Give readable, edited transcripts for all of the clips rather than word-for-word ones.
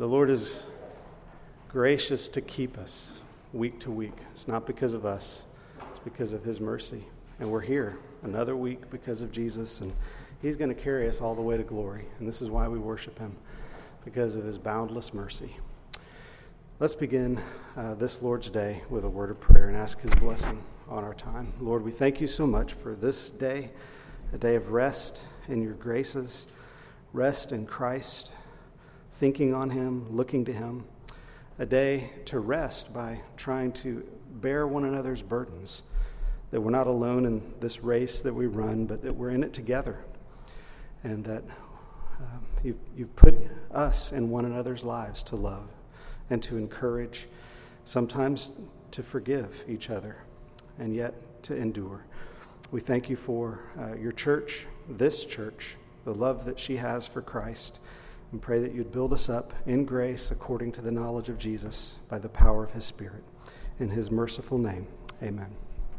The Lord is gracious to keep us week to week. It's not because of us. It's because of his mercy. And we're here another week because of Jesus, and he's going to carry us all the way to glory. And this is why we worship him, because of his boundless mercy. Let's begin this Lord's Day with a word of prayer and ask his blessing on our time. Lord, we thank you so much for this day, a day of rest in your graces, rest in Christ, thinking on him, looking to him, a day to rest by trying to bear one another's burdens, that we're not alone in this race that we run, but that we're in it together, and that you've put us in one another's lives to love and to encourage, sometimes to forgive each other, and yet to endure. We thank you for your church, this church, the love that she has for Christ, and pray that you'd build us up in grace according to the knowledge of Jesus by the power of his Spirit. In his merciful name, amen.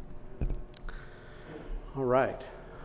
All right.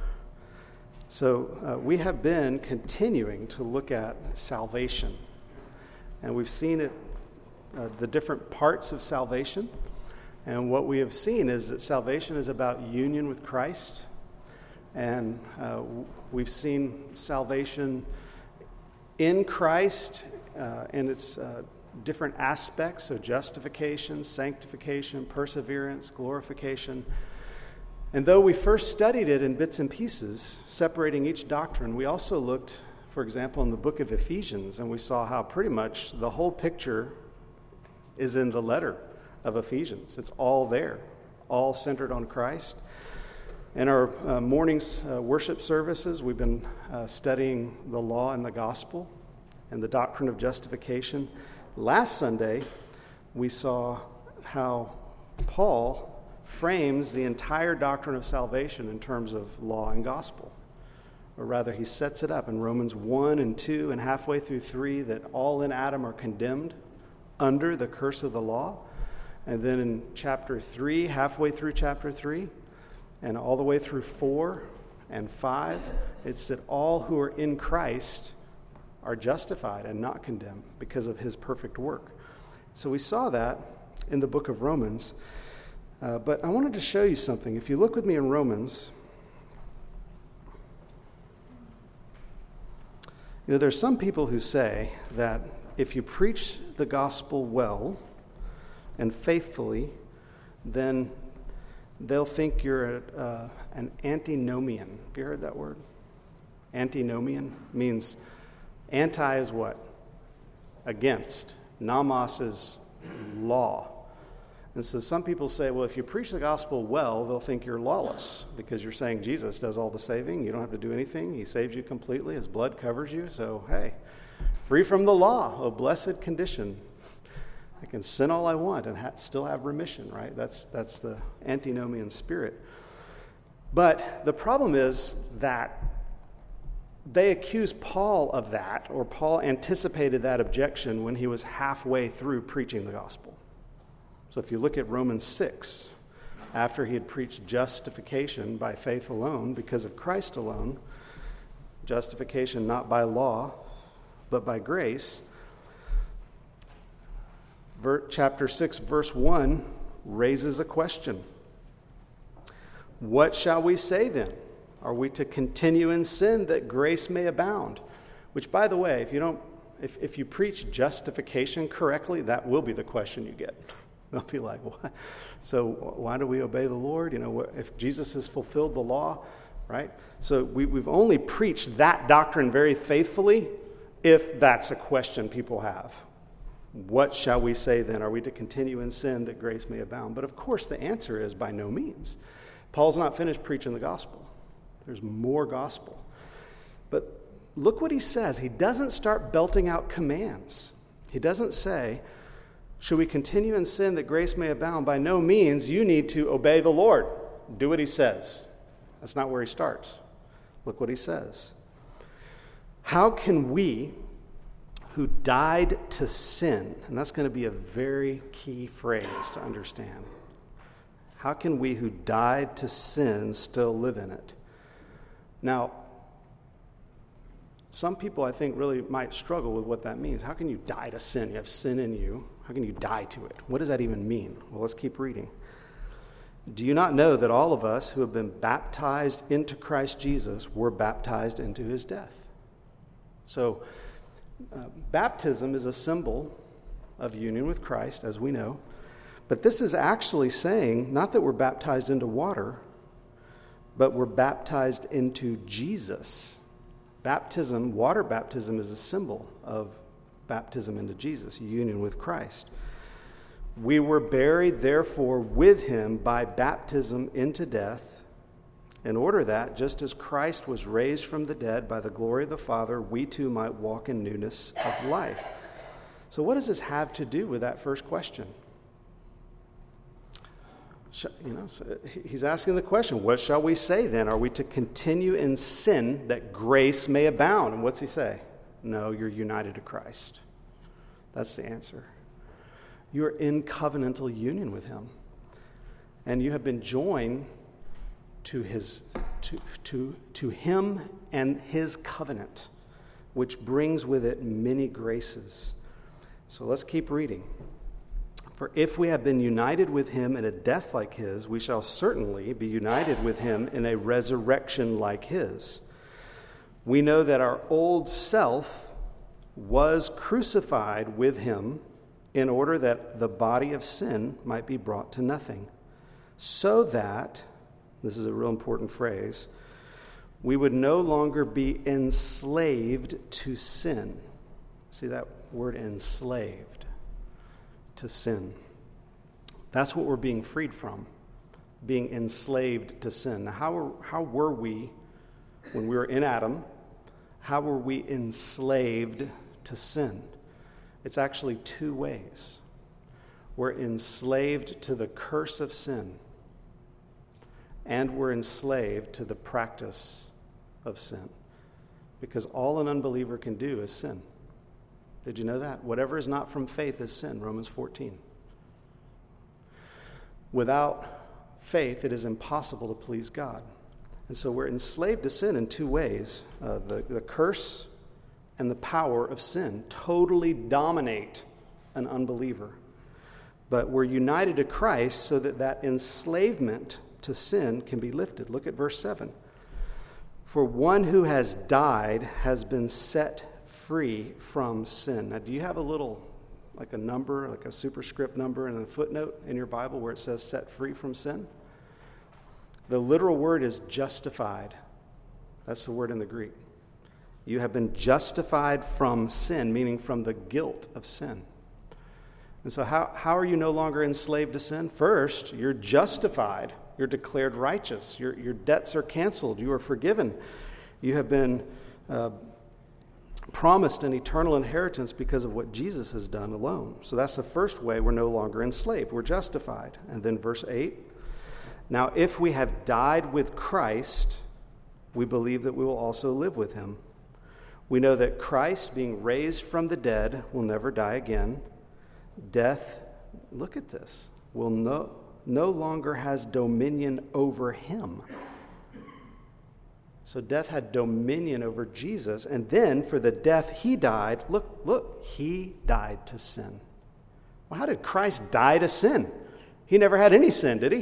So we have been continuing to look at salvation, and we've seen it, the different parts of salvation. And what we have seen is that salvation is about union with Christ, and we've seen salvation in Christ in its different aspects, so justification, sanctification, perseverance, glorification. And though we first studied it in bits and pieces, separating each doctrine, we also looked, for example, in the book of Ephesians, and we saw how pretty much the whole picture is in the letter of Ephesians. It's all there, all centered on Christ. In our morning's worship services, we've been studying the law and the gospel and the doctrine of justification. Last Sunday, we saw how Paul frames the entire doctrine of salvation in terms of law and gospel. Or rather, he sets it up in Romans 1 and 2 and halfway through 3 that all in Adam are condemned under the curse of the law. And then in chapter 3, halfway through chapter 3, and all the way through 4 and 5, it's that all who are in Christ are justified and not condemned because of his perfect work. So we saw that in the book of Romans. But I wanted to show you something. If you look with me in Romans, there's some people who say that if you preach the gospel well and faithfully, then they'll think you're an antinomian. Have you heard that word? Antinomian means anti is what? Against. Nomos is law. And so some people say, well, if you preach the gospel well, they'll think you're lawless because you're saying Jesus does all the saving. You don't have to do anything. He saves you completely. His blood covers you. So, hey, free from the law, oh blessed condition. I can sin all I want and still have remission, right? That's the antinomian spirit. But the problem is that they accuse Paul of that, or Paul anticipated that objection when he was halfway through preaching the gospel. So if you look at Romans 6, after he had preached justification by faith alone, because of Christ alone, justification not by law, but by grace, chapter 6, verse 1 raises a question. What shall we say then? Are we to continue in sin that grace may abound? Which, by the way, if you preach justification correctly, that will be the question you get. They'll be like, what? So why do we obey the Lord? If Jesus has fulfilled the law, right? So we've only preached that doctrine very faithfully if that's a question people have. What shall we say then? Are we to continue in sin that grace may abound? But of course the answer is by no means. Paul's not finished preaching the gospel. There's more gospel. But look what he says. He doesn't start belting out commands. He doesn't say, should we continue in sin that grace may abound? By no means, you need to obey the Lord. Do what he says. That's not where he starts. Look what he says. How can we who died to sin, and that's going to be a very key phrase to understand. How can we who died to sin still live in it? Now, some people, I think, really might struggle with what that means. How can you die to sin? You have sin in you. How can you die to it? What does that even mean? Well, let's keep reading. Do you not know that all of us who have been baptized into Christ Jesus were baptized into his death? So, baptism is a symbol of union with Christ, as we know. But this is actually saying, not that we're baptized into water, but we're baptized into Jesus. Baptism, water baptism, is a symbol of baptism into Jesus, union with Christ. We were buried, therefore, with him by baptism into death, in order that, just as Christ was raised from the dead by the glory of the Father, we too might walk in newness of life. So what does this have to do with that first question? So he's asking the question, what shall we say then? Are we to continue in sin that grace may abound? And what's he say? No, you're united to Christ. That's the answer. You're in covenantal union with him. And you have been joined to him and his covenant, which brings with it many graces. So let's keep reading. For if we have been united with him in a death like his, we shall certainly be united with him in a resurrection like his. We know that our old self was crucified with him in order that the body of sin might be brought to nothing, so that, this is a real important phrase, we would no longer be enslaved to sin. See that word, enslaved to sin. That's what we're being freed from, being enslaved to sin. Now, how were we, when we were in Adam, how were we enslaved to sin? It's actually two ways. We're enslaved to the curse of sin, and we're enslaved to the practice of sin, because all an unbeliever can do is sin. Did you know that? Whatever is not from faith is sin, Romans 14. Without faith, it is impossible to please God. And so we're enslaved to sin in two ways. The curse and the power of sin totally dominate an unbeliever. But we're united to Christ so that that enslavement to sin can be lifted. Look at verse 7. For one who has died has been set free from sin. Now, do you have a little, like a number, like a superscript number and a footnote in your Bible where it says set free from sin? The literal word is justified. That's the word in the Greek. You have been justified from sin, meaning from the guilt of sin. And so how are you no longer enslaved to sin? First, you're justified. You're declared righteous. Your debts are canceled. You are forgiven. You have been promised an eternal inheritance because of what Jesus has done alone. So that's the first way we're no longer enslaved. We're justified. And then verse 8, now if we have died with Christ, we believe that we will also live with him. We know that Christ, being raised from the dead, will never die again. Death, look at this, will no longer has dominion over him. So death had dominion over Jesus, and then for the death he died, look, he died to sin. Well, how did Christ die to sin? He never had any sin, did he?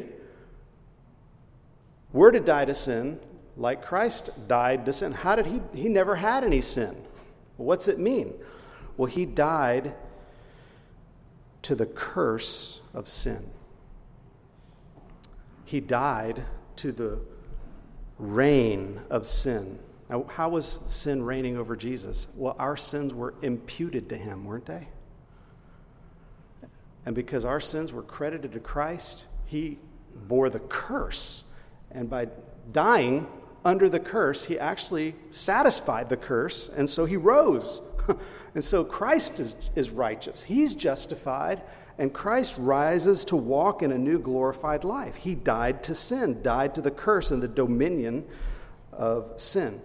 We're to die to sin like Christ died to sin. How did he never had any sin? Well, what's it mean? Well, he died to the curse of sin. He died to the reign of sin. Now, how was sin reigning over Jesus? Well, our sins were imputed to him, weren't they? And because our sins were credited to Christ, he bore the curse. And by dying under the curse, he actually satisfied the curse, and so he rose. And so Christ is righteous. He's justified, and Christ rises to walk in a new glorified life. He died to sin, died to the curse and the dominion of sin.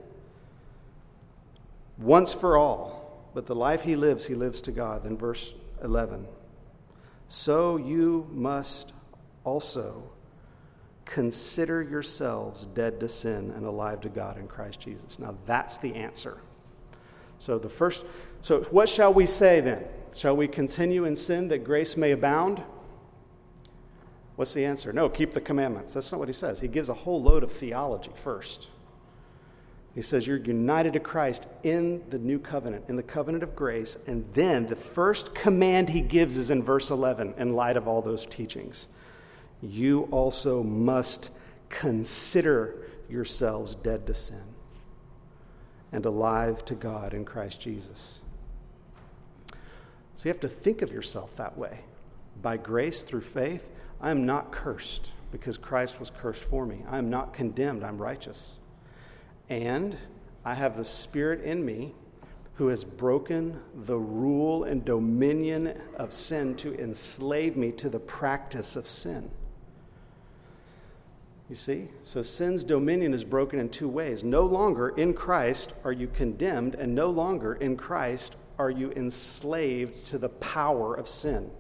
Once for all, but the life he lives to God. Then verse 11. So you must also consider yourselves dead to sin and alive to God in Christ Jesus. Now that's the answer. So what shall we say then? Shall we continue in sin that grace may abound? What's the answer? No, keep the commandments. That's not what he says. He gives a whole load of theology first. He says you're united to Christ in the new covenant, in the covenant of grace, and then the first command he gives is in verse 11 in light of all those teachings. You also must consider yourselves dead to sin and alive to God in Christ Jesus. So you have to think of yourself that way. By grace through faith, I am not cursed because Christ was cursed for me. I am not condemned, I'm righteous. And I have the Spirit in me who has broken the rule and dominion of sin to enslave me to the practice of sin. You see? So sin's dominion is broken in two ways. No longer in Christ are you condemned, and no longer in Christ are you enslaved to the power of sin.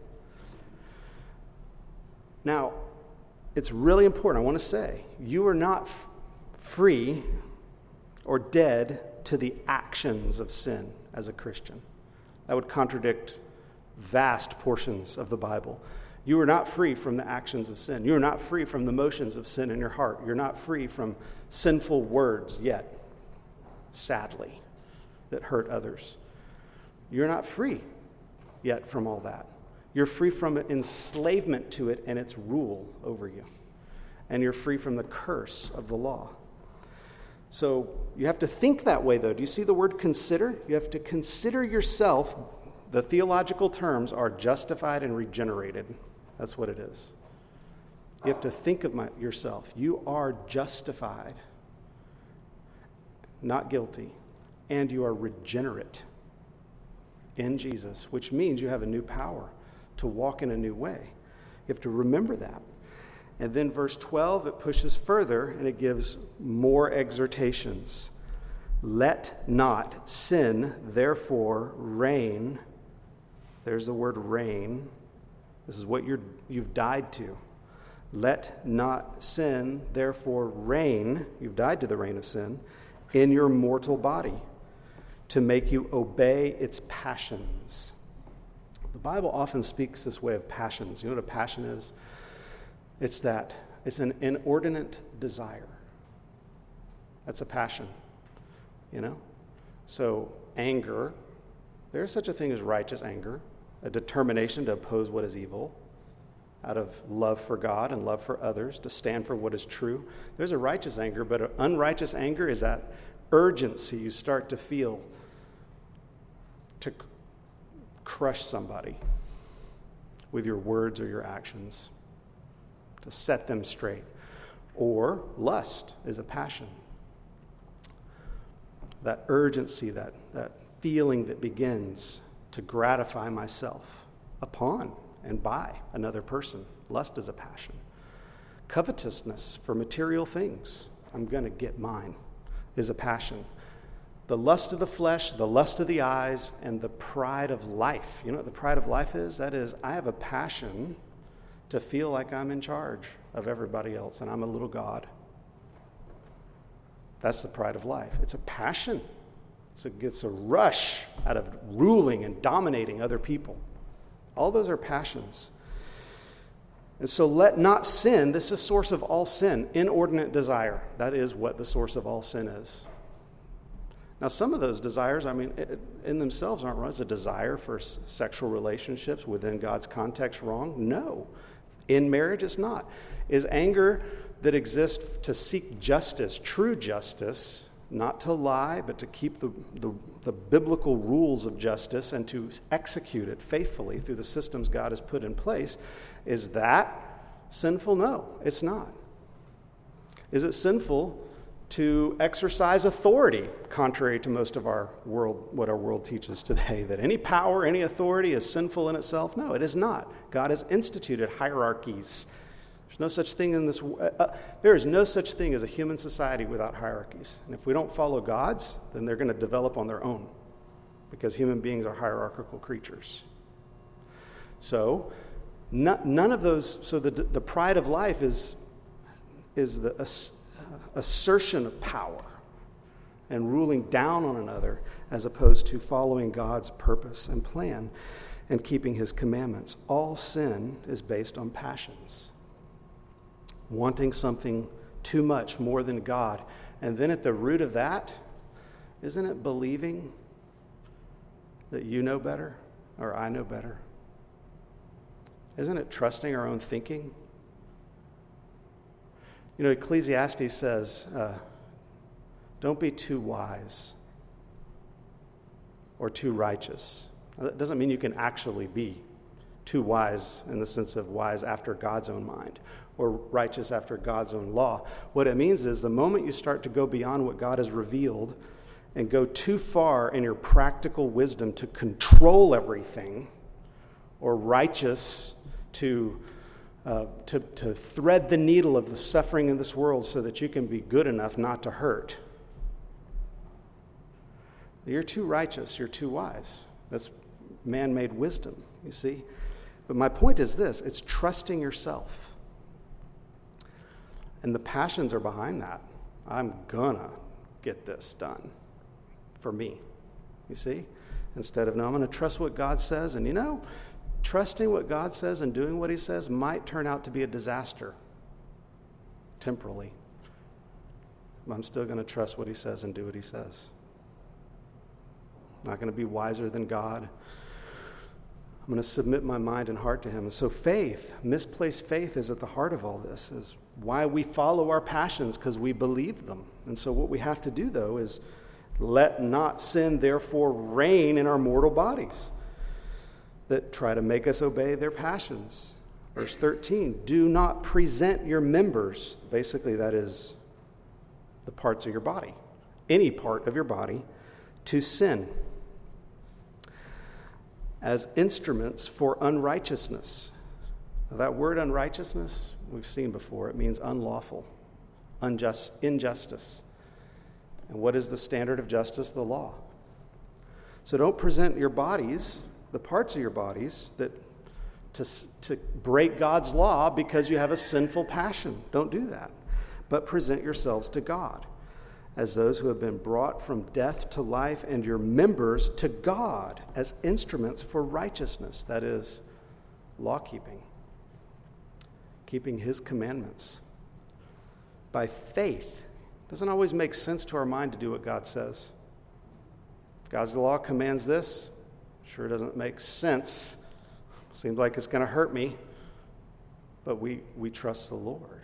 Now, it's really important, I want to say, you are not free or dead to the actions of sin as a Christian. That would contradict vast portions of the Bible. You are not free from the actions of sin. You are not free from the motions of sin in your heart. You're not free from sinful words yet, sadly, that hurt others. You're not free yet from all that. You're free from enslavement to it and its rule over you. And you're free from the curse of the law. So you have to think that way, though. Do you see the word consider? You have to consider yourself. The theological terms are justified and regenerated. That's what it is. You have to think of yourself. You are justified, not guilty, and you are regenerate in Jesus, which means you have a new power to walk in a new way. You have to remember that. And then verse 12, it pushes further and it gives more exhortations. Let not sin, therefore, reign. There's the word reign. This is what you've died to. Let not sin, therefore, reign. You've died to the reign of sin in your mortal body to make you obey its passions. The Bible often speaks this way of passions. You know what a passion is? It's an inordinate desire. That's a passion, you know? So anger, there's such a thing as righteous anger, a determination to oppose what is evil out of love for God and love for others, to stand for what is true. There's a righteous anger, but an unrighteous anger is that urgency you start to feel to crush somebody with your words or your actions, to set them straight. Or lust is a passion. That urgency, that feeling that begins to gratify myself upon and by another person. Lust is a passion. Covetousness for material things, I'm going to get mine, is a passion. The lust of the flesh, the lust of the eyes, and the pride of life. You know what the pride of life is? That is, I have a passion to feel like I'm in charge of everybody else and I'm a little God. That's the pride of life. It's a passion. It's a rush out of ruling and dominating other people. All those are passions. And so let not sin, this is the source of all sin, inordinate desire. That is what the source of all sin is. Now, some of those desires, in themselves aren't wrong. Is a desire for sexual relationships within God's context wrong? No. In marriage, it's not. Is anger that exists to seek justice, true justice, not to lie, but to keep the biblical rules of justice and to execute it faithfully through the systems God has put in place, is that sinful? No, it's not. Is it sinful to exercise authority, contrary to most of our world, what our world teaches today, that any power, any authority is sinful in itself? No, it is not. God has instituted hierarchies. There's no such thing in this. There is no such thing as a human society without hierarchies. And if we don't follow God's, then they're going to develop on their own, because human beings are hierarchical creatures. So none of those. So the pride of life is the assertion of power and ruling down on another, as opposed to following God's purpose and plan and keeping his commandments. All sin is based on passions. Wanting something too much, more than God. And then at the root of that, isn't it believing that you know better or I know better? Isn't it trusting our own thinking? You know, Ecclesiastes says, don't be too wise or too righteous. Now, that doesn't mean you can actually be too wise in the sense of wise after God's own mind or righteous after God's own law. What it means is the moment you start to go beyond what God has revealed and go too far in your practical wisdom to control everything, or righteous to thread the needle of the suffering in this world so that you can be good enough not to hurt. You're too righteous, you're too wise. That's man-made wisdom, you see. But my point is this, it's trusting yourself. And the passions are behind that. I'm gonna get this done for me, you see? Instead of, no, I'm gonna trust what God says. And you know, trusting what God says and doing what he says might turn out to be a disaster, temporally. But I'm still gonna trust what he says and do what he says. I'm not going to be wiser than God. I'm going to submit my mind and heart to him. And so faith, misplaced faith, is at the heart of all this, is why we follow our passions, because we believe them. And so what we have to do, though, is let not sin therefore reign in our mortal bodies that try to make us obey their passions. Verse 13, do not present your members, basically that is the parts of your body, any part of your body, to sin as instruments for unrighteousness. Now, that word unrighteousness, we've seen before. It means unlawful, injustice. And what is the standard of justice? The law. So don't present your bodies, the parts of your bodies, that to break God's law because you have a sinful passion. Don't do that. But present yourselves to God as those who have been brought from death to life, and your members to God as instruments for righteousness, that is, law-keeping, keeping his commandments. By faith, it doesn't always make sense to our mind to do what God says. If God's law commands this, sure doesn't make sense. Seems like it's going to hurt me, but we trust the Lord.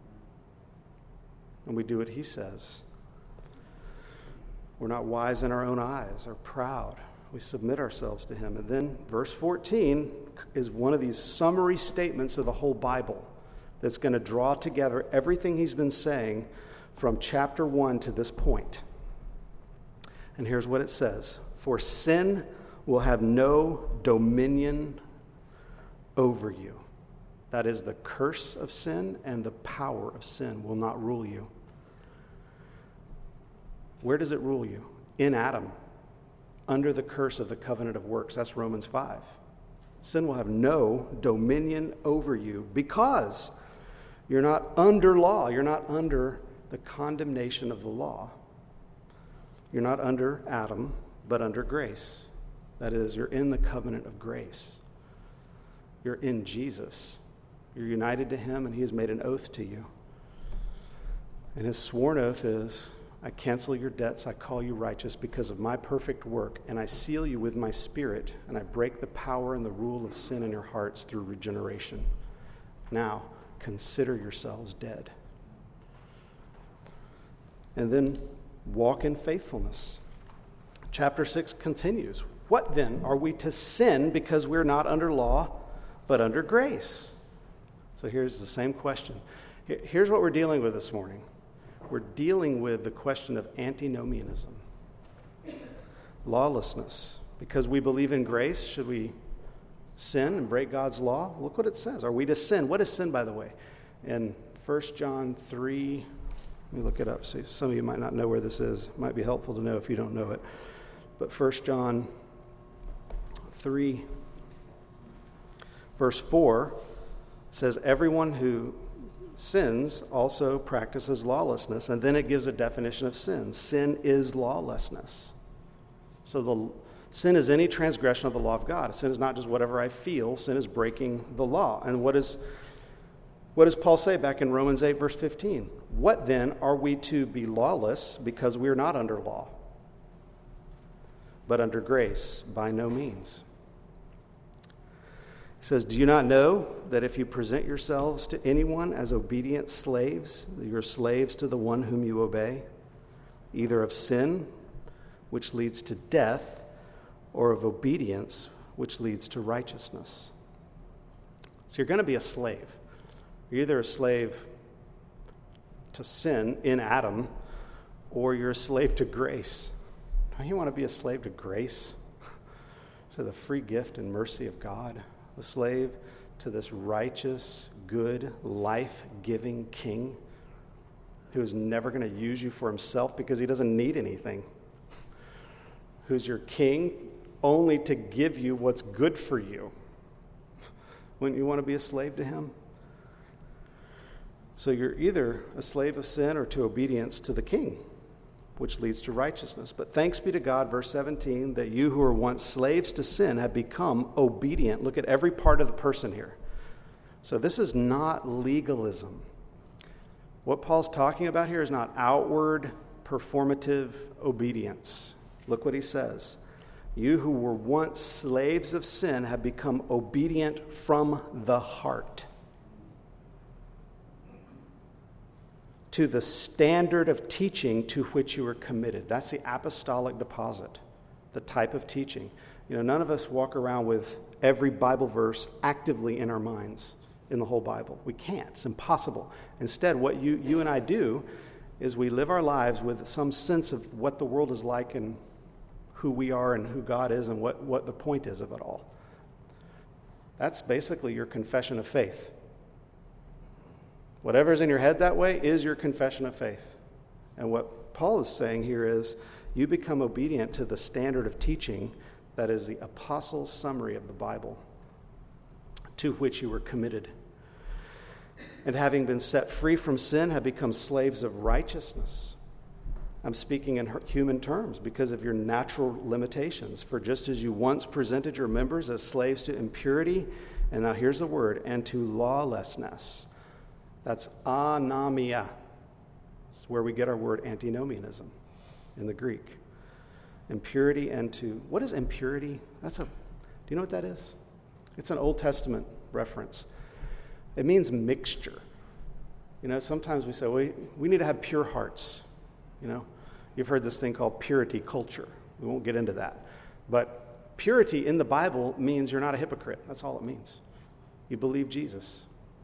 And we do what he says. We're not wise in our own eyes or proud. We submit ourselves to him. And then verse 14 is one of these summary statements of the whole Bible that's going to draw together everything he's been saying from chapter 1 to this point. And here's what it says. For sin will have no dominion over you. That is, the curse of sin and the power of sin will not rule you. Where does it rule you? In Adam, under the curse of the covenant of works. That's Romans 5. Sin will have no dominion over you because you're not under law. You're not under the condemnation of the law. You're not under Adam, but under grace. That is, you're in the covenant of grace. You're in Jesus. You're united to him, and he has made an oath to you. And his sworn oath is, I cancel your debts, I call you righteous because of my perfect work, and I seal you with my spirit, and I break the power and the rule of sin in your hearts through regeneration. Now, consider yourselves dead. And then walk in faithfulness. Chapter 6 continues. What then? Are we to sin because we're not under law, but under grace? So here's the same question. Here's what we're dealing with this morning. We're dealing with the question of antinomianism, lawlessness. Because we believe in grace, should we sin and break God's law? Look what it says. Are we to sin? What is sin, by the way? In 1 John 3, let me look it up. So some of you might not know where this is. It might be helpful to know if you don't know it. But 1 John 3, verse 4 says, everyone who sins also practices lawlessness. And then it gives a definition of sin. Sin is lawlessness. So sin is any transgression of the law of God. Sin is not just whatever I feel. Sin is breaking the law. And what does Paul say back in Romans 8, verse 15? What then are we to be lawless because we are not under law, but under grace? By no means. He says, do you not know that if you present yourselves to anyone as obedient slaves, you're slaves to the one whom you obey, either of sin, which leads to death, or of obedience, which leads to righteousness? So you're going to be a slave. You're either a slave to sin in Adam, or you're a slave to grace. Don't you want to be a slave to grace? To the free gift and mercy of God? A slave to this righteous, good, life-giving King who is never going to use you for himself because he doesn't need anything. Who's your King only to give you what's good for you. Wouldn't you want to be a slave to him? So you're either a slave of sin or to obedience to the King, which leads to righteousness. But thanks be to God, verse 17, that you who were once slaves to sin have become obedient. Look at every part of the person here. So this is not legalism. What Paul's talking about here is not outward, performative obedience. Look what he says. You who were once slaves of sin have become obedient from the heart to the standard of teaching to which you were committed. That's the apostolic deposit, the type of teaching. None of us walk around with every Bible verse actively in our minds in the whole Bible. We can't. It's impossible. Instead, what you and I do is we live our lives with some sense of what the world is like and who we are and who God is and what the point is of it all. That's basically your confession of faith. Whatever's in your head that way is your confession of faith. And what Paul is saying here is you become obedient to the standard of teaching that is the apostles' summary of the Bible, to which you were committed. And having been set free from sin, have become slaves of righteousness. I'm speaking in human terms because of your natural limitations. For just as you once presented your members as slaves to impurity, and now here's the word, and to lawlessness. That's anomia. It's where we get our word antinomianism in the Greek. Impurity and to, what is impurity? Do you know what that is? It's an Old Testament reference. It means mixture. Sometimes we say, we need to have pure hearts. You've heard this thing called purity culture. We won't get into that. But purity in the Bible means you're not a hypocrite. That's all it means. You believe Jesus.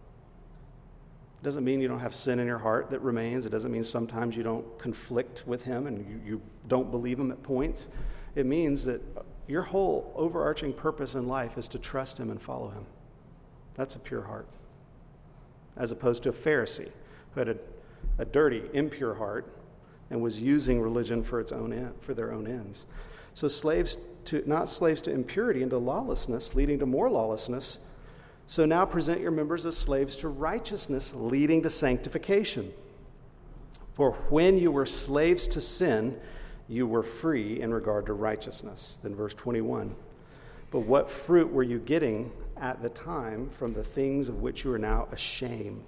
It doesn't mean you don't have sin in your heart that remains. It doesn't mean sometimes you don't conflict with him and you don't believe him at points. It means that your whole overarching purpose in life is to trust him and follow him. That's a pure heart. As opposed to a Pharisee who had a dirty, impure heart and was using religion for their own ends. So not slaves to impurity and to lawlessness, leading to more lawlessness. So now present your members as slaves to righteousness, leading to sanctification. For when you were slaves to sin, you were free in regard to righteousness. Then verse 21. But what fruit were you getting at the time from the things of which you are now ashamed?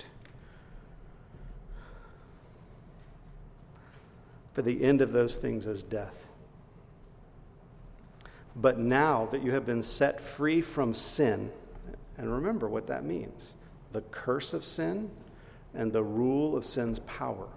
For the end of those things is death. But now that you have been set free from sin, and remember what that means, the curse of sin and the rule of sin's power,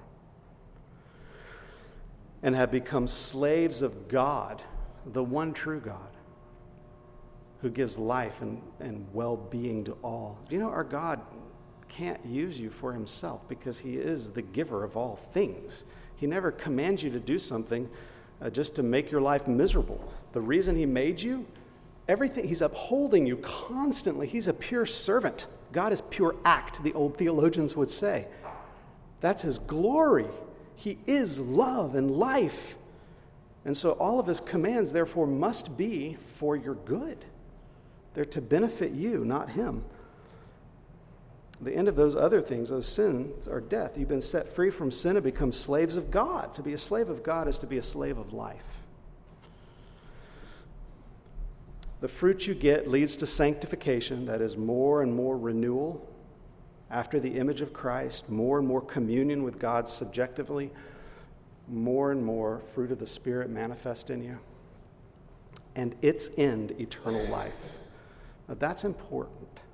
and have become slaves of God, the one true God, who gives life and well-being to all. Do you know our God can't use you for himself because he is the giver of all things. He never commands you to do something just to make your life miserable. The reason he made you, everything, he's upholding you constantly. He's a pure servant. God is pure act, the old theologians would say. That's his glory. He is love and life. And so all of his commands, therefore, must be for your good. They're to benefit you, not him. The end of those other things, those sins, are death. You've been set free from sin and become slaves of God. To be a slave of God is to be a slave of life. The fruit you get leads to sanctification, that is more and more renewal after the image of Christ, more and more communion with God subjectively, more and more fruit of the Spirit manifest in you, and its end, eternal life. Now that's important.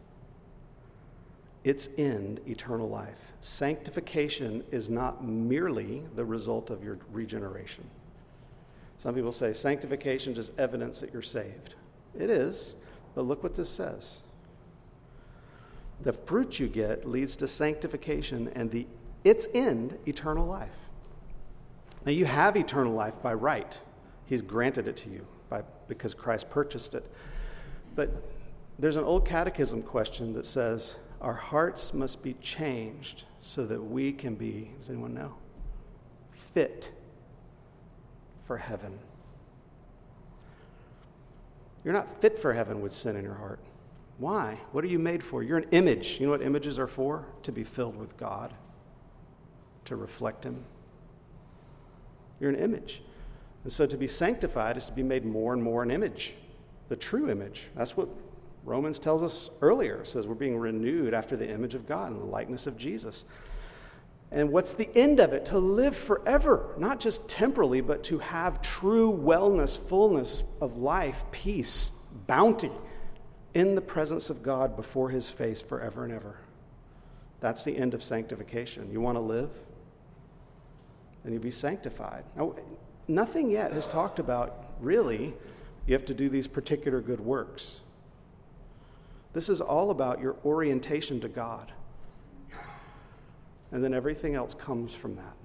Its end, eternal life. Sanctification is not merely the result of your regeneration. Some people say sanctification is just evidence that you're saved. It is, but look what this says. The fruit you get leads to sanctification and its end, eternal life. Now you have eternal life by right. He's granted it to you because Christ purchased it. But there's an old catechism question that says, our hearts must be changed so that we can be, does anyone know? Fit for heaven. You're not fit for heaven with sin in your heart. Why? What are you made for? You're an image. You know what images are for? To be filled with God, to reflect Him. You're an image. And so to be sanctified is to be made more and more an image, the true image. That's what Romans tells us earlier. It says we're being renewed after the image of God and the likeness of Jesus. And what's the end of it? To live forever, not just temporally, but to have true wellness, fullness of life, peace, bounty in the presence of God before His face forever and ever. That's the end of sanctification. You want to live? Then you be sanctified. Now, nothing yet has talked about, really, you have to do these particular good works. This is all about your orientation to God. And then everything else comes from that.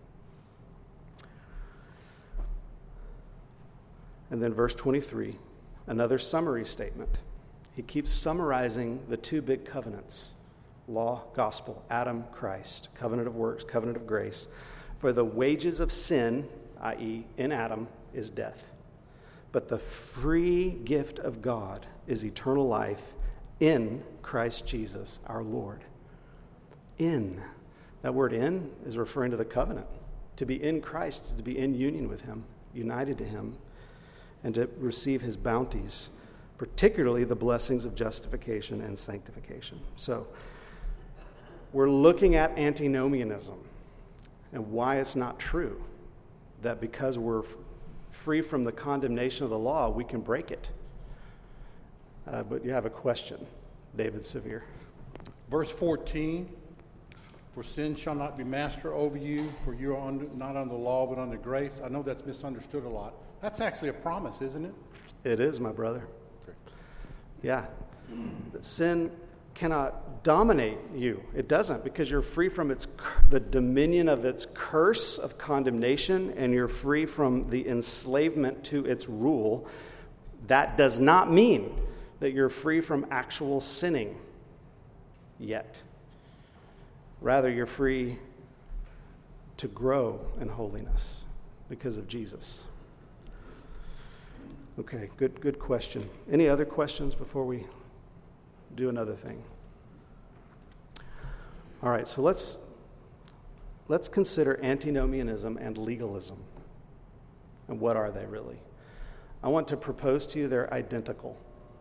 And then verse 23, another summary statement. He keeps summarizing the two big covenants, law, gospel, Adam, Christ, covenant of works, covenant of grace. For the wages of sin, i.e., in Adam, is death. But the free gift of God is eternal life in Christ Jesus, our Lord. In. That word in is referring to the covenant. To be in Christ is to be in union with Him, united to Him, and to receive His bounties, particularly the blessings of justification and sanctification. So, we're looking at antinomianism and why it's not true that because we're free from the condemnation of the law, we can break it. But you have a question, David Sevier. Verse 14, for sin shall not be master over you, for you are not under the law, but under grace. I know that's misunderstood a lot. That's actually a promise, isn't it? It is, my brother. Okay. Yeah. Sin cannot dominate you. It doesn't, because you're free from the dominion of its curse of condemnation, and you're free from the enslavement to its rule. That does not mean that you're free from actual sinning yet. Rather, you're free to grow in holiness because of Jesus. Okay, good question. Any other questions before we do another thing? All right, so let's consider antinomianism and legalism. And what are they really? I want to propose to you they're identical.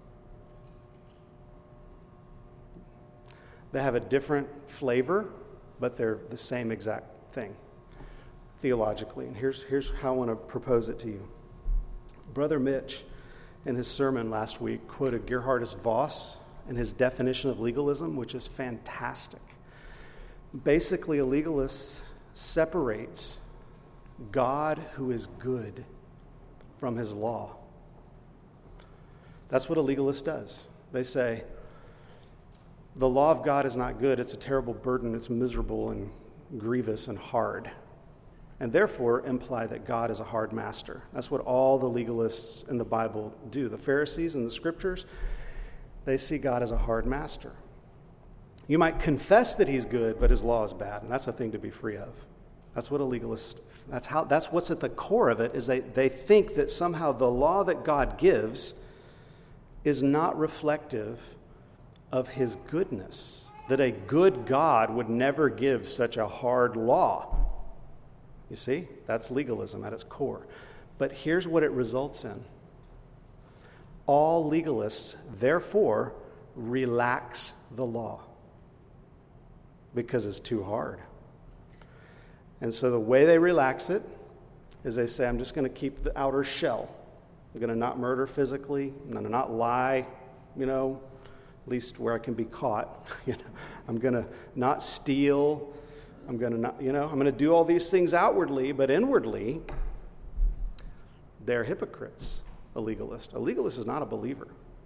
They have a different flavor, but they're the same exact thing theologically. And here's how I want to propose it to you. Brother Mitch, in his sermon last week, quoted Gerhardus Voss in his definition of legalism, which is fantastic. Basically, a legalist separates God, who is good, from His law. That's what a legalist does. They say, the law of God is not good. It's a terrible burden. It's miserable and grievous and hard. And therefore imply that God is a hard master. That's what all the legalists in the Bible do. The Pharisees in the Scriptures, they see God as a hard master. You might confess that He's good, but His law is bad, and that's a thing to be free of. That's what a legalist, that's what's at the core of it, is they think that somehow the law that God gives is not reflective of His goodness, that a good God would never give such a hard law. You see, that's legalism at its core. But here's what it results in. All legalists, therefore, relax the law because it's too hard. And so the way they relax it is they say, I'm just going to keep the outer shell. I'm going to not murder physically. I'm going to not lie, at least where I can be caught. I'm going to not steal. I'm going to not, I'm going to do all these things outwardly, but inwardly, they're hypocrites, a legalist. A legalist is not a believer.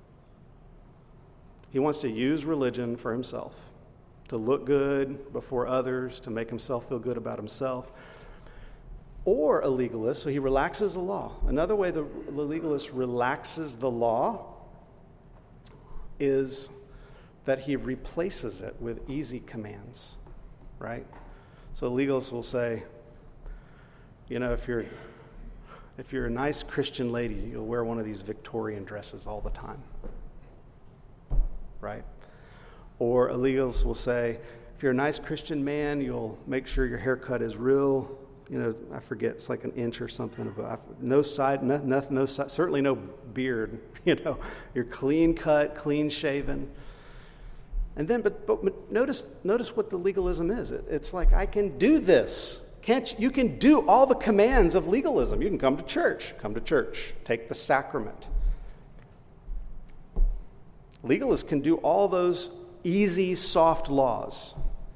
He wants to use religion for himself, to look good before others, to make himself feel good about himself. Or a legalist, so he relaxes the law. Another way the legalist relaxes the law is that he replaces it with easy commands, right? So legalists will say, if you're a nice Christian lady, you'll wear one of these Victorian dresses all the time, right? Or a legalist will say, if you're a nice Christian man, you'll make sure your haircut is real, I forget, it's like an inch or something. No side, no side, certainly no beard, You're clean cut, clean shaven. And then, but notice what the legalism is. It's like, I can do this. You can do all the commands of legalism. You can come to church, take the sacrament. Legalists can do all those easy, soft laws.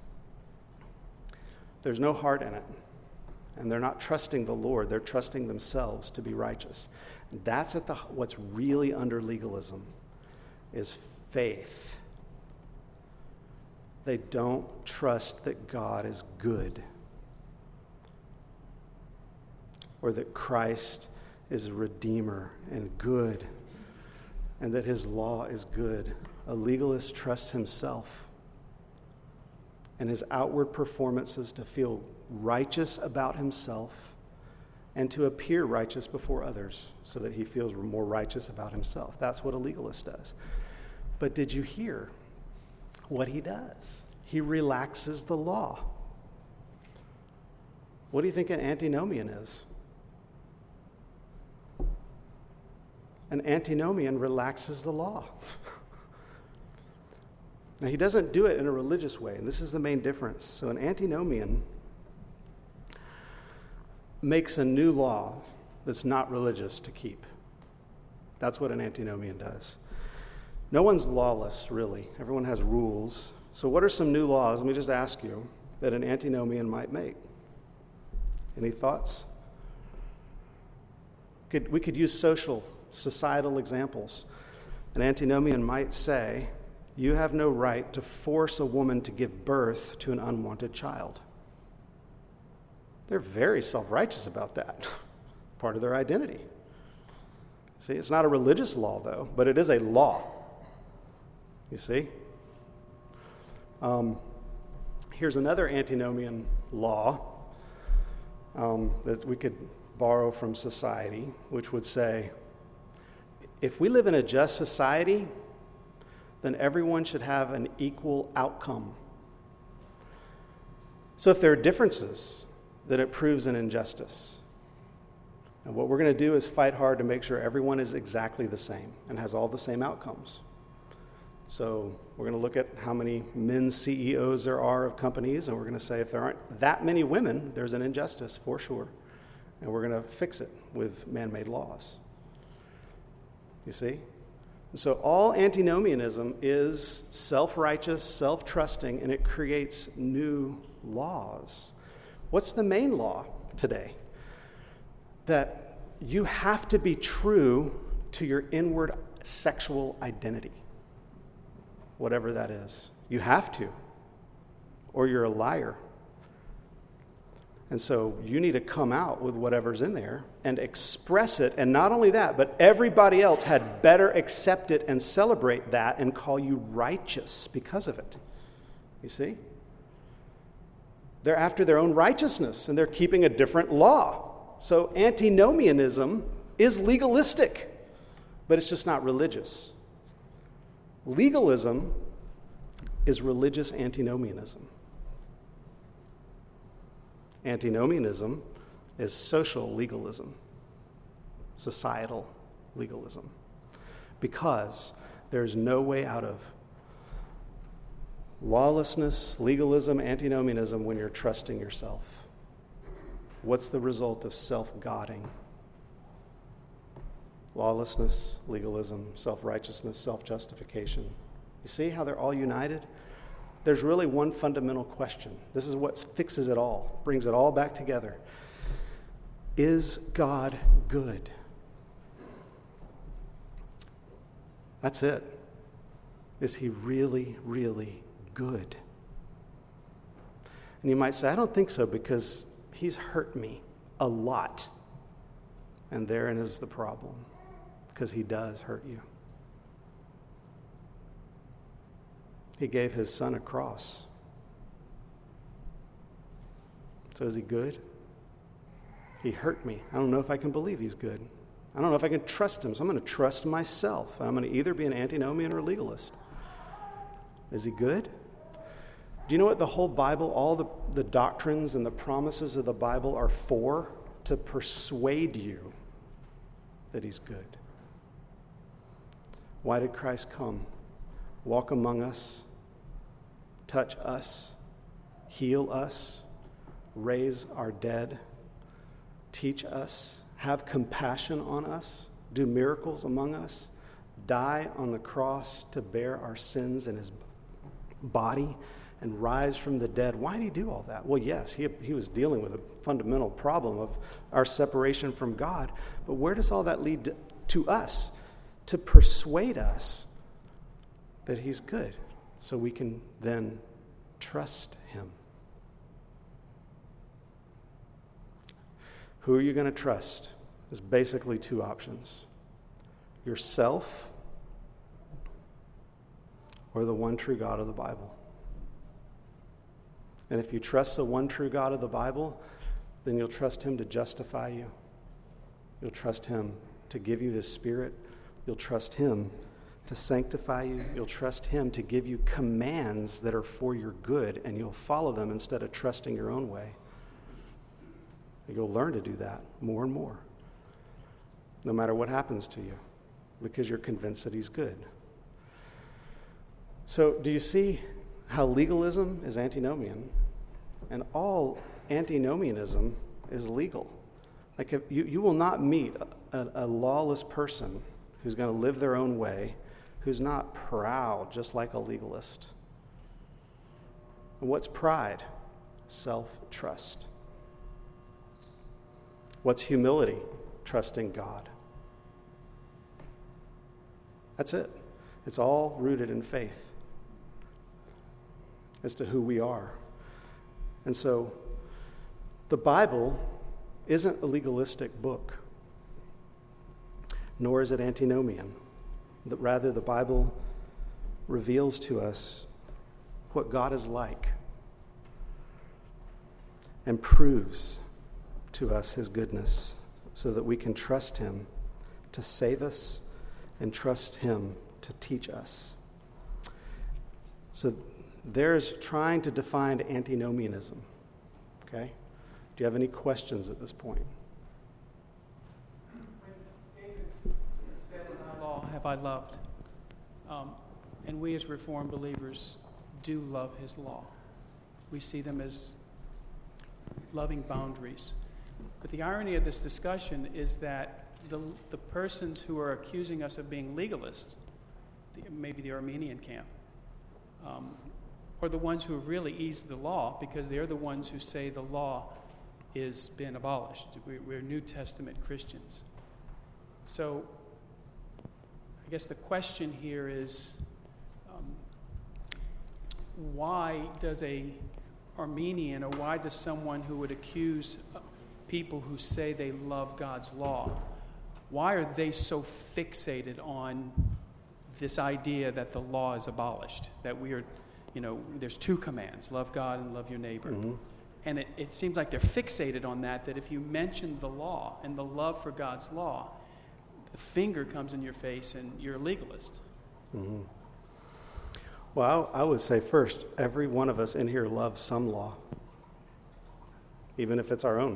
There's no heart in it. And they're not trusting the Lord. They're trusting themselves to be righteous. And that's what's really under legalism is faith. They don't trust that God is good or that Christ is a redeemer and good and that his law is good. A legalist trusts himself and his outward performances to feel righteous about himself and to appear righteous before others so that he feels more righteous about himself. That's what a legalist does. But did you hear what he does? He relaxes the law. What do you think an antinomian is? An antinomian relaxes the law. Now, he doesn't do it in a religious way, and this is the main difference. So an antinomian makes a new law that's not religious to keep. That's what an antinomian does. No one's lawless, really. Everyone has rules. So what are some new laws, let me just ask you, that an antinomian might make? Any thoughts? We could use societal examples. An antinomian might say, you have no right to force a woman to give birth to an unwanted child. They're very self-righteous about that. Part of their identity. See, it's not a religious law, though, but it is a law. You see? Here's another antinomian law that we could borrow from society, which would say, if we live in a just society, then everyone should have an equal outcome. So if there are differences, then it proves an injustice. And what we're going to do is fight hard to make sure everyone is exactly the same and has all the same outcomes. So we're going to look at how many men CEOs there are of companies, and we're going to say if there aren't that many women, there's an injustice for sure. And we're going to fix it with man-made laws. You see? So all antinomianism is self-righteous, self-trusting, and it creates new laws. What's the main law today? That you have to be true to your inward sexual identity, whatever that is. You have to, or you're a liar. And so you need to come out with whatever's in there and express it. And not only that, but everybody else had better accept it and celebrate that and call you righteous because of it. You see? They're after their own righteousness, and they're keeping a different law. So antinomianism is legalistic, but it's just not religious. Legalism is religious antinomianism. Antinomianism is social legalism, societal legalism, because there's no way out of lawlessness, legalism, antinomianism when you're trusting yourself. What's the result of self-godding? Lawlessness, legalism, self-righteousness, self-justification. You see how they're all united? There's really one fundamental question. This is what fixes it all, brings it all back together. Is God good? That's it. Is he really, really good? And you might say, I don't think so, because he's hurt me a lot. And therein is the problem, because he does hurt you. He gave his son a cross. So is he good? He hurt me. I don't know if I can believe he's good. I don't know if I can trust him, so I'm going to trust myself. I'm going to either be an antinomian or a legalist. Is he good? Do you know what the whole Bible, all the doctrines and the promises of the Bible are for? To persuade you that he's good. Why did Christ come? Walk among us, touch us, heal us, raise our dead, teach us, have compassion on us, do miracles among us, die on the cross to bear our sins in his body, and rise from the dead. Why did he do all that? Well, yes, he was dealing with a fundamental problem of our separation from God. But where does all that lead to us? To persuade us that he's good, so we can then trust him. Who are you going to trust? There's basically two options. Yourself or the one true God of the Bible. And if you trust the one true God of the Bible, then you'll trust him to justify you. You'll trust him to give you his Spirit. You'll trust him to sanctify you. You'll trust him to give you commands that are for your good, and you'll follow them instead of trusting your own way. You'll learn to do that more and more, no matter what happens to you, because you're convinced that he's good. So do you see how legalism is antinomian, and all antinomianism is legal? Like, if you will not meet a lawless person who's going to live their own way, who's not proud, just like a legalist. And what's pride? Self-trust. What's humility? Trusting God. That's it. It's all rooted in faith as to who we are. And so, the Bible isn't a legalistic book, nor is it antinomian. Rather, the Bible reveals to us what God is like and proves to us his goodness, so that we can trust him to save us and trust him to teach us. So there's trying to define antinomianism. Okay? Do you have any questions at this point? When David said, "Thy law have I loved," and we as Reformed believers do love his law. We see them as loving boundaries. But the irony of this discussion is that the persons who are accusing us of being legalists, maybe the Armenian camp, are the ones who have really eased the law, because they're the ones who say the law is been abolished. We're New Testament Christians. So I guess the question here is, why does a Armenian, or why does someone who would accuse people who say they love God's law, why are they so fixated on this idea that the law is abolished, that we are, there's two commands, love God and love your neighbor. Mm-hmm. And it seems like they're fixated on that if you mention the law and the love for God's law, the finger comes in your face and you're a legalist. Mm-hmm. Well, I would say first, every one of us in here loves some law, even if it's our own.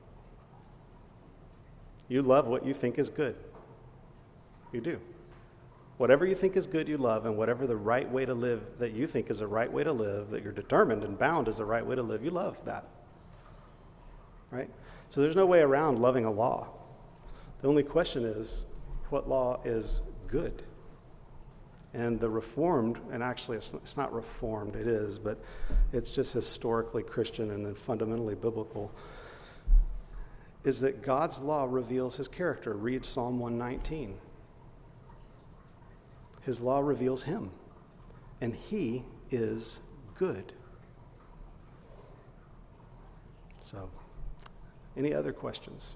You love what you think is good. You do. Whatever you think is good, you love, and whatever the right way to live that you think is the right way to live, that you're determined and bound is the right way to live, you love that. Right? So there's no way around loving a law. The only question is, what law is good? And the Reformed, and actually it's not Reformed, it is, but it's just historically Christian and fundamentally biblical, is that God's law reveals his character. Read Psalm 119. His law reveals him, and he is good. So, any other questions?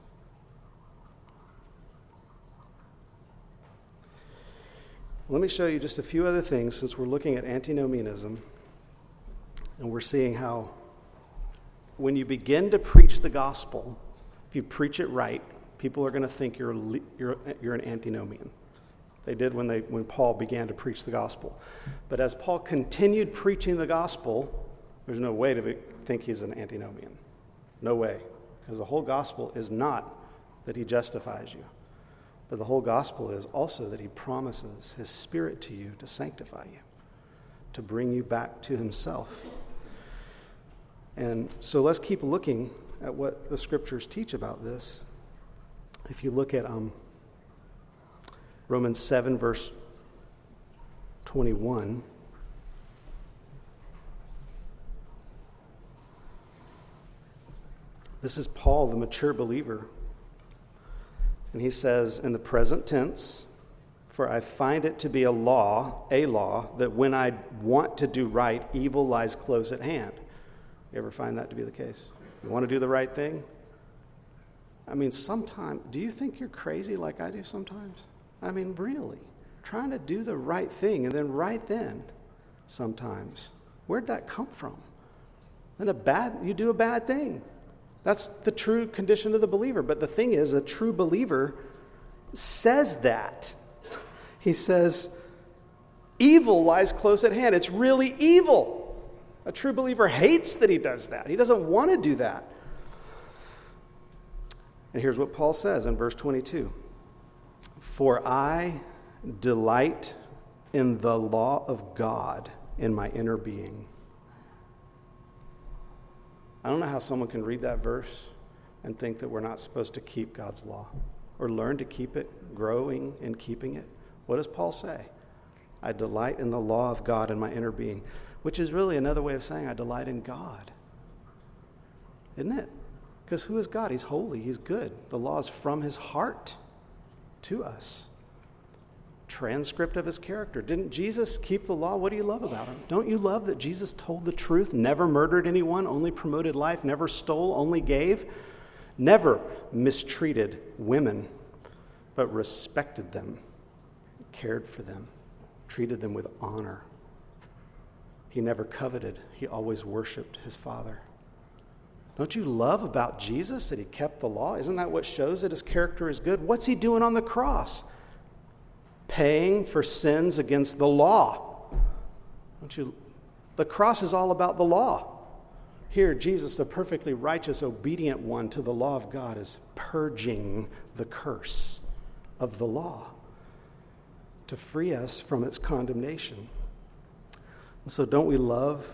Let me show you just a few other things since we're looking at antinomianism, and we're seeing how when you begin to preach the gospel, if you preach it right, people are going to think you're an antinomian. They did when Paul began to preach the gospel. But as Paul continued preaching the gospel, there's no way to think he's an antinomian. No way. Because the whole gospel is not that he justifies you. But the whole gospel is also that he promises his Spirit to you to sanctify you, to bring you back to himself. And so let's keep looking at what the scriptures teach about this. If you look at Romans 7, verse 21. This is Paul, the mature believer. And he says, in the present tense, for I find it to be a law, that when I want to do right, evil lies close at hand. You ever find that to be the case? You want to do the right thing? I mean, sometimes, do you think you're crazy like I do sometimes? I mean, really, trying to do the right thing, and then right then, sometimes, where'd that come from? Then you do a bad thing. That's the true condition of the believer. But the thing is, a true believer says that. He says, evil lies close at hand. It's really evil. A true believer hates that he does that. He doesn't want to do that. And here's what Paul says in verse 22. For I delight in the law of God in my inner being. I don't know how someone can read that verse and think that we're not supposed to keep God's law or learn to keep it, growing in keeping it. What does Paul say? I delight in the law of God in my inner being, which is really another way of saying I delight in God. Isn't it? Because who is God? He's holy. He's good. The law is from his heart to us. Transcript of his character. Didn't Jesus keep the law? What do you love about him? Don't you love that Jesus told the truth, never murdered anyone, only promoted life, never stole, only gave, never mistreated women, but respected them, cared for them, treated them with honor. He never coveted. He always worshiped his Father. Don't you love about Jesus that he kept the law? Isn't that what shows that his character is good? What's he doing on the cross? Paying for sins against the law. The cross is all about the law. Here, Jesus, the perfectly righteous, obedient one to the law of God, is purging the curse of the law to free us from its condemnation. So don't we love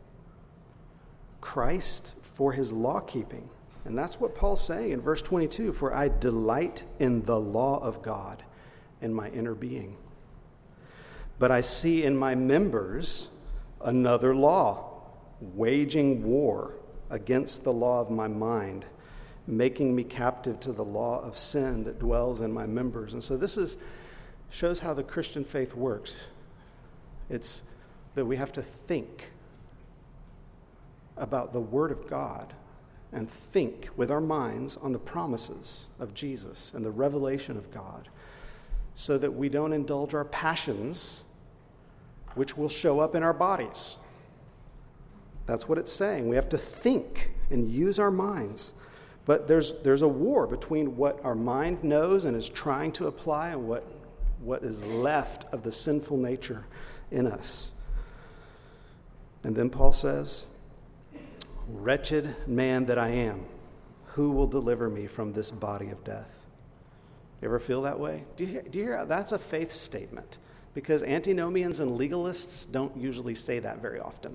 Christ for his law keeping? And that's what Paul's saying in verse 22, for I delight in the law of God in my inner being. But I see in my members another law, waging war against the law of my mind, making me captive to the law of sin that dwells in my members. And so this shows how the Christian faith works. It's that we have to think about the Word of God and think with our minds on the promises of Jesus and the revelation of God, so that we don't indulge our passions, which will show up in our bodies. That's what it's saying. We have to think and use our minds. But there's a war between what our mind knows and is trying to apply and what is left of the sinful nature in us. And then Paul says, "Wretched man that I am, who will deliver me from this body of death?" You ever feel that way? Do you hear? That's a faith statement, because antinomians and legalists don't usually say that very often.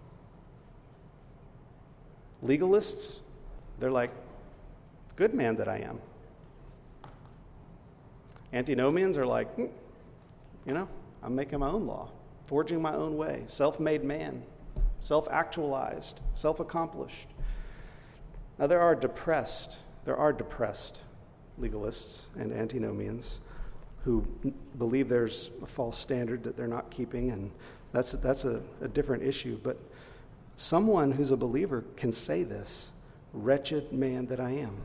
Legalists, they're like, "Good man that I am." Antinomians are like, I'm making my own law, forging my own way, self-made man, self-actualized, self-accomplished. Now there are depressed legalists and antinomians who believe there's a false standard that they're not keeping, and that's a different issue. But someone who's a believer can say this, "Wretched man that I am."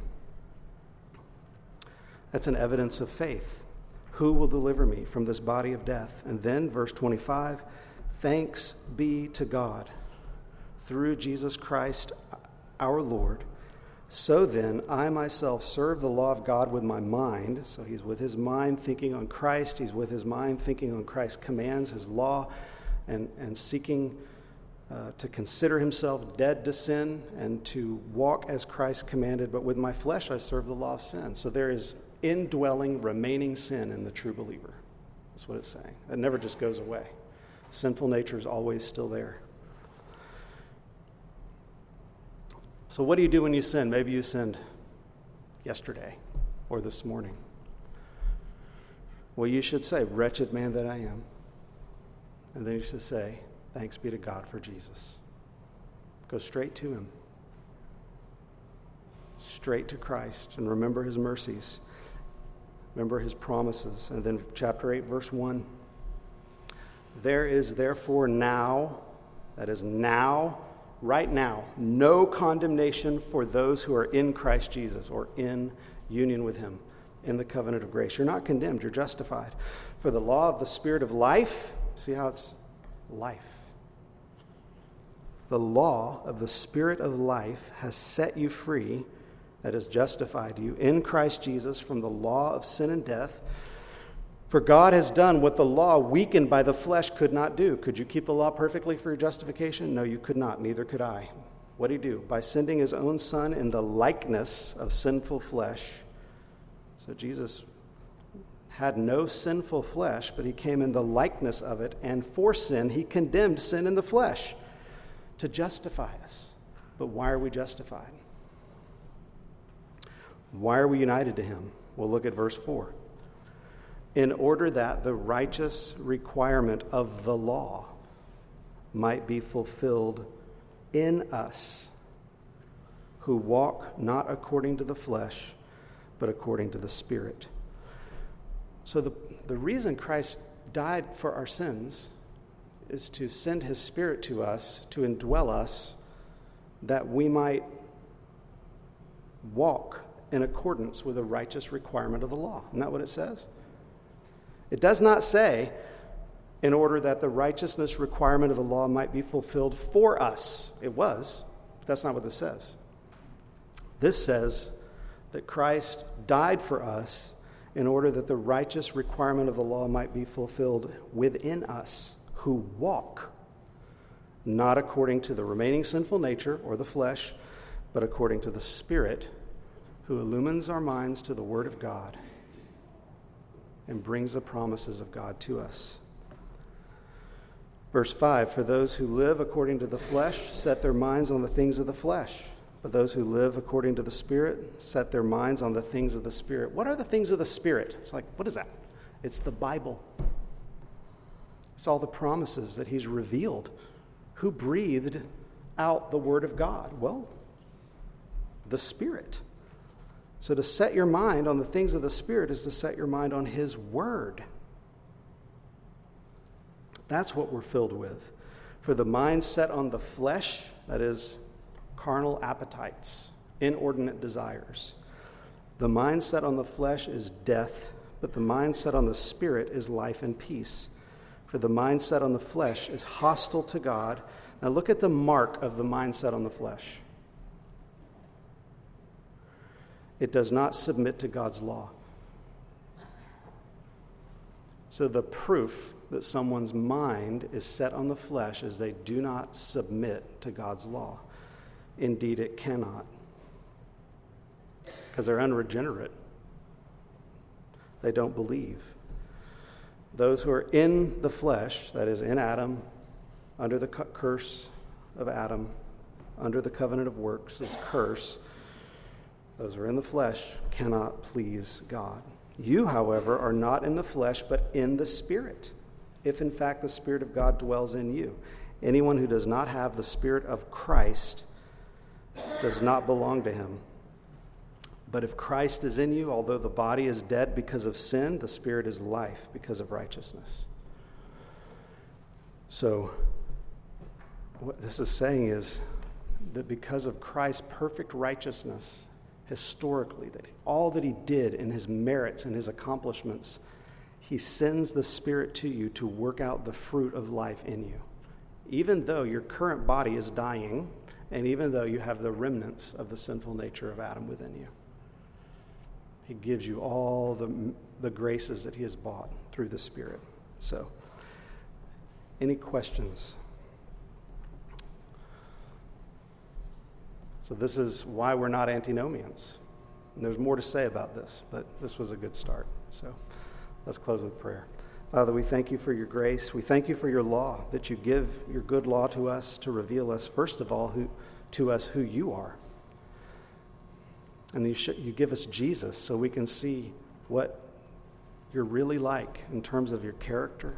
That's an evidence of faith. Who will deliver me from this body of death? And then verse 25, "Thanks be to God through Jesus Christ our Lord. So then, I myself serve the law of God with my mind." So he's with his mind thinking on Christ. He's with his mind thinking on Christ's commands, his law, and seeking to consider himself dead to sin and to walk as Christ commanded. "But with my flesh I serve the law of sin." So there is indwelling, remaining sin in the true believer. That's what it's saying. It never just goes away. Sinful nature is always still there. So what do you do when you sin? Maybe you sinned yesterday or this morning. Well, you should say, "Wretched man that I am." And then you should say, "Thanks be to God for Jesus." Go straight to him. Straight to Christ, and remember his mercies. Remember his promises. And then chapter 8, verse 1. "There is therefore now," that is now, right now, "no condemnation for those who are in Christ Jesus," or in union with him, in the covenant of grace. You're not condemned, you're justified. "For the law of the Spirit of life," see how it's life. "The law of the Spirit of life has set you free," that has justified you, "in Christ Jesus from the law of sin and death. For God has done what the law, weakened by the flesh, could not do." Could you keep the law perfectly for your justification? No, you could not. Neither could I. What did he do? "By sending his own Son in the likeness of sinful flesh." So Jesus had no sinful flesh, but he came in the likeness of it, and for sin, he condemned sin in the flesh to justify us. But why are we justified? Why are we united to him? We'll look at verse 4. "In order that the righteous requirement of the law might be fulfilled in us, who walk not according to the flesh, but according to the Spirit." So the reason Christ died for our sins is to send his Spirit to us, to indwell us, that we might walk in accordance with the righteous requirement of the law. Isn't that what it says? It does not say, "in order that the righteousness requirement of the law might be fulfilled for us." It was, but that's not what this says. This says that Christ died for us in order that the righteous requirement of the law might be fulfilled within us, who walk not according to the remaining sinful nature or the flesh, but according to the Spirit, who illumines our minds to the Word of God and brings the promises of God to us. Verse 5, "For those who live according to the flesh set their minds on the things of the flesh, but those who live according to the Spirit set their minds on the things of the Spirit." What are the things of the Spirit? It's like, what is that? It's the Bible. It's all the promises that he's revealed. Who breathed out the Word of God? Well, the Spirit. So to set your mind on the things of the Spirit is to set your mind on his Word. That's what we're filled with. "For the mind set on the flesh," that is, carnal appetites, inordinate desires. "The mind set on the flesh is death, but the mind set on the Spirit is life and peace. For the mind set on the flesh is hostile to God." Now look at the mark of the mind set on the flesh. It does not submit to God's law. So the proof that someone's mind is set on the flesh as they do not submit to God's law. Indeed, it cannot, because they're unregenerate. They don't believe. Those who are in the flesh, that is, in Adam, under the curse of Adam, under the covenant of works, this curse, those who are in the flesh cannot please God. You, however, are not in the flesh, but in the Spirit, if in fact the Spirit of God dwells in you. Anyone who does not have the Spirit of Christ does not belong to him. But if Christ is in you, although the body is dead because of sin, the Spirit is life because of righteousness. So, what this is saying is that because of Christ's perfect righteousness, historically, that all that he did in his merits and his accomplishments, he sends the Spirit to you to work out the fruit of life in you. Even though your current body is dying, and even though you have the remnants of the sinful nature of Adam within you, he gives you all the graces that he has bought through the Spirit. So, any questions? So this is why we're not antinomians. And there's more to say about this, but this was a good start. So let's close with prayer. Father, we thank you for your grace. We thank you for your law, that you give your good law to us to reveal us, first of all, to us who you are. And you give us Jesus so we can see what you're really like in terms of your character,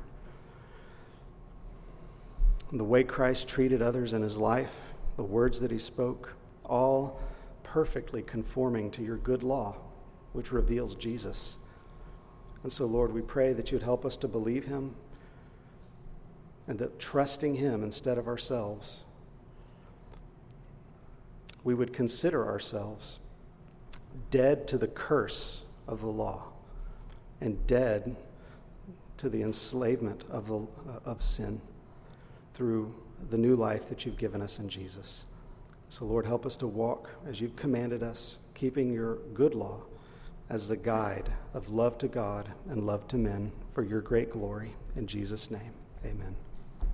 and the way Christ treated others in his life, the words that he spoke, all perfectly conforming to your good law, which reveals Jesus. And so, Lord, we pray that you'd help us to believe him, and that trusting him instead of ourselves, we would consider ourselves dead to the curse of the law and dead to the enslavement of sin through the new life that you've given us in Jesus. So, Lord, help us to walk as you've commanded us, keeping your good law as the guide of love to God and love to men for your great glory. In Jesus' name, amen.